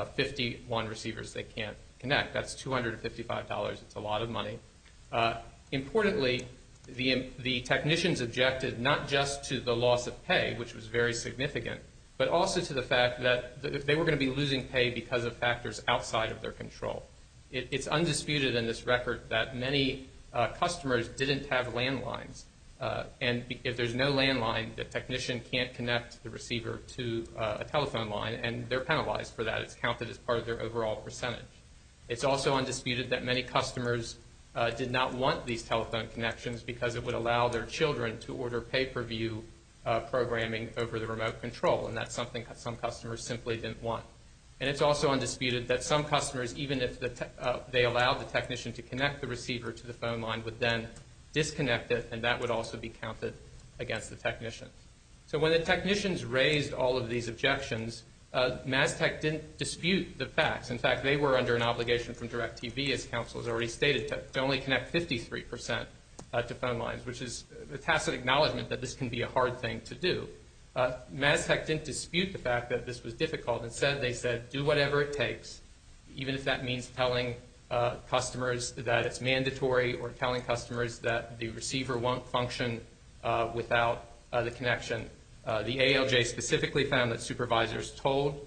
51 receivers they can't connect. That's $255. It's a lot of money. Importantly, the technicians objected not just to the loss of pay, which was very significant, but also to the fact that they were going to be losing pay because of factors outside of their control. It's undisputed in this record that many customers didn't have landlines, and if there's no landline, the technician can't connect the receiver to a telephone line, and they're penalized for that. It's counted as part of their overall percentage. It's also undisputed that many customers did not want these telephone connections because it would allow their children to order pay-per-view programming over the remote control, and that's something some customers simply didn't want. And it's also undisputed that some customers, even if they allowed the technician to connect the receiver to the phone line, would then disconnect it, and that would also be counted against the technician. So when the technicians raised all of these objections, Mastech didn't dispute the facts. In fact, they were under an obligation from DirecTV, as counsel has already stated, to only connect 53% to phone lines, which is a tacit acknowledgement that this can be a hard thing to do. Mastech didn't dispute the fact that this was difficult. Instead, they said, do whatever it takes, even if that means telling customers that it's mandatory or telling customers that the receiver won't function without the connection. The ALJ specifically found that supervisors told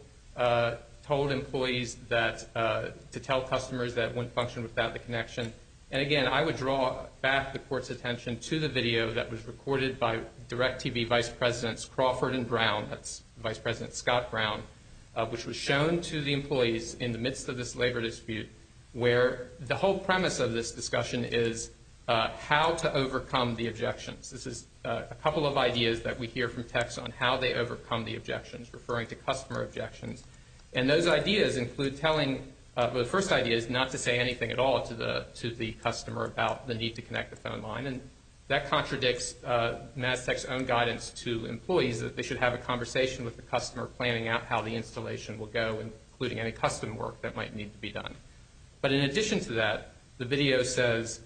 employees that to tell customers that it wouldn't function without the connection. And again, I would draw back the court's attention to the video that was recorded by DirecTV Vice Presidents Crawford and Brown, that's Vice President Scott Brown, which was shown to the employees in the midst of this labor dispute, where the whole premise of this discussion is how to overcome the objections. This is a couple of ideas that we hear from techs on how they overcome the objections, referring to customer objections. And those ideas include telling, the first idea is not to say anything at all to the customer about the need to connect the phone line. And that contradicts MasTech's own guidance to employees that they should have a conversation with the customer planning out how the installation will go, including any custom work that might need to be done. But in addition to that, the video says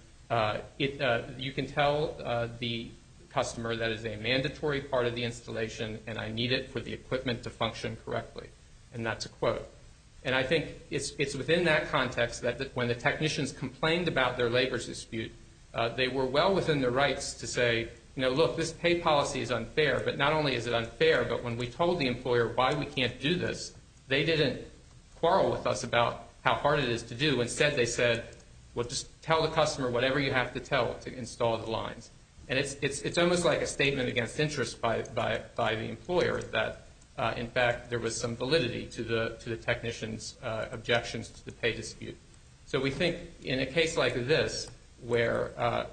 you can tell the customer that is a mandatory part of the installation and I need it for the equipment to function correctly. And that's a quote. And I think it's within that context that when the technicians complained about their labor dispute, they were well within their rights to say, look, this pay policy is unfair, but not only is it unfair, but when we told the employer why we can't do this, they didn't quarrel with us about how hard it is to do. Instead, they said, well, just tell the customer whatever you have to tell to install the lines. And it's almost like a statement against interest by the employer that, in fact, there was some validity to the technicians' objections to the pay dispute. So we think in a case like this, where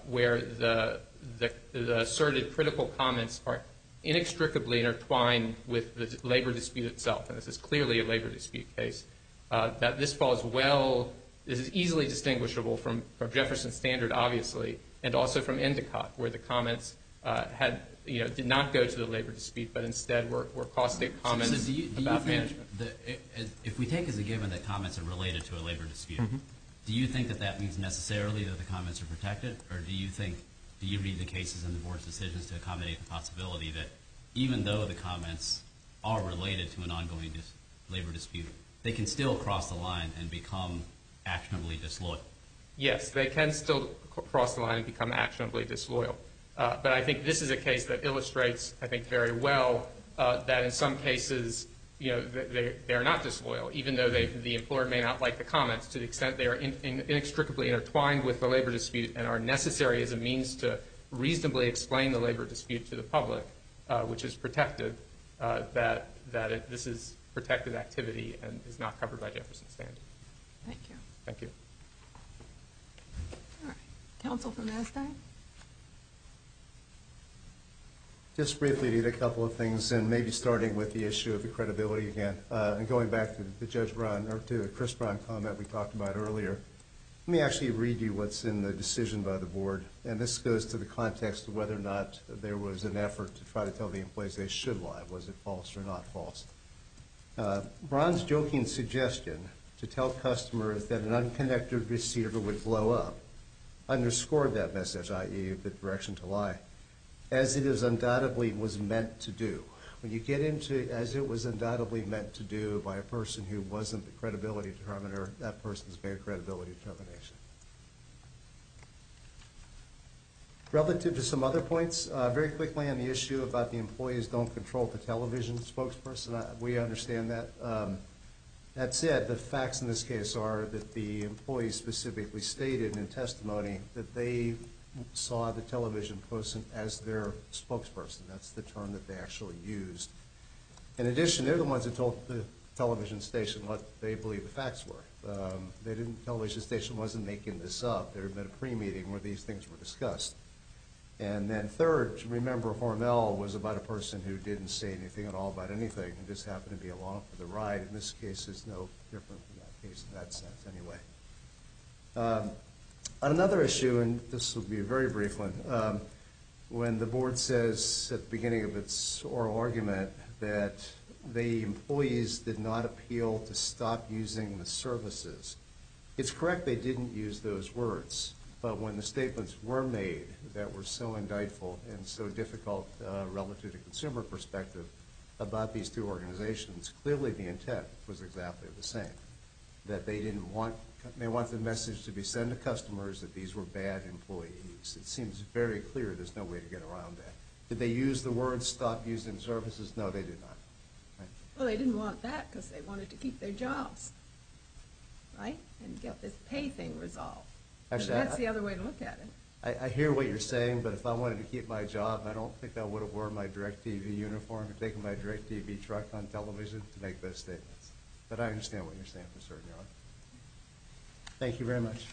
the asserted critical comments are inextricably intertwined with the labor dispute itself, and this is clearly a labor dispute case, that this falls well. This is easily distinguishable from Jefferson Standard, obviously, and also from Endicott, where the comments did not go to the labor dispute, but instead were caustic comments about management. If we take as a given that comments are related to a labor dispute, do you think that means necessarily that the comments are protected, or do you read the cases and the board's decisions to accommodate the possibility that even though the comments are related to an ongoing labor dispute, they can still cross the line and become actionably disloyal? Yes, they can still cross the line and become actionably disloyal. But I think this is a case that illustrates, I think, very well that in some cases, they are not disloyal, even though the employer may not like the comments, to the extent they are inextricably intertwined with the labor dispute and are necessary as a means to reasonably explain the labor dispute to the public, which is protected, this is protected activity and is not covered by Jefferson Standard. Thank you. Thank you. All right. Counsel for MasTech? Just briefly, need a couple of things, and maybe starting with the issue of the credibility again, and going back to the to Chris Brown comment we talked about earlier. Let me actually read you what's in the decision by the board, and this goes to the context of whether or not there was an effort to try to tell the employees they should lie. Was it false or not false? Brown's joking suggestion to tell customers that an unconnected receiver would blow up underscored that message, i.e. the direction to lie, as it is undoubtedly was meant to do. When you get into as it was undoubtedly meant to do by a person who wasn't the credibility determiner, that person's made a credibility determination. Relative to some other points, very quickly on the issue about the employees don't control the television spokesperson, we understand that. That said, the facts in this case are that the employees specifically stated in testimony that they saw the television person as their spokesperson. That's the term that they actually used. In addition, they're the ones that told the television station what they believe the facts were. The television station wasn't making this up. There had been a pre-meeting where these things were discussed. And then third, remember Hormel was about a person who didn't say anything at all about anything and just happened to be along for the ride. In this case, it's no different from that case in that sense anyway. On another issue, and this will be a very brief one, when the board says at the beginning of its oral argument that the employees did not appeal to stop using the services, it's correct they didn't use those words. But when the statements were made that were so indictful and so difficult relative to consumer perspective about these two organizations, clearly the intent was exactly the same. that they want the message to be sent to customers that these were bad employees. It seems very clear there's no way to get around that. Did they use the word stop using services? No, they did not. Right? Well, they didn't want that because they wanted to keep their jobs, right? And get this pay thing resolved. Actually, that's the other way to look at it. I hear what you're saying, but if I wanted to keep my job, I don't think I would have worn my DirecTV uniform and taken my DirecTV truck on television to make those statements. But I understand what you're saying for certain, Your Honor. Thank you very much.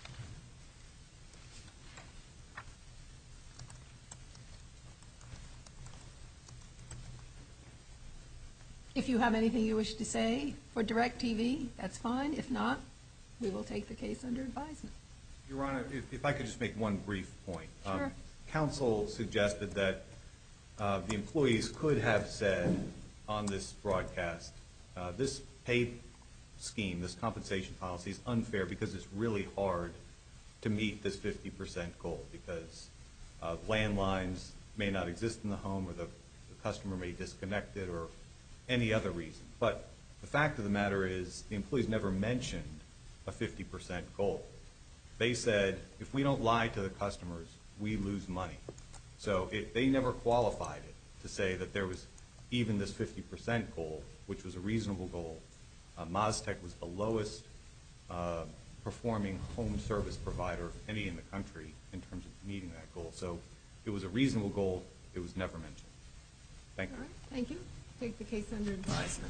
If you have anything you wish to say for DirecTV, that's fine. If not, we will take the case under advisement. Your Honor, if I could just make one brief point. Sure. Counsel suggested that the employees could have said on this broadcast, this pay scheme, this compensation policy is unfair because it's really hard to meet this 50% goal because landlines may not exist in the home or the customer may disconnect it or any other reason. But the fact of the matter is the employees never mentioned a 50% goal. They said, if we don't lie to the customers, we lose money. So they never qualified it to say that there was even this 50% goal, which was a reasonable goal. MasTec was the lowest performing home service provider of any in the country in terms of meeting that goal. So it was a reasonable goal. It was never mentioned. Thank you. All right. Thank you. Take the case under advisement.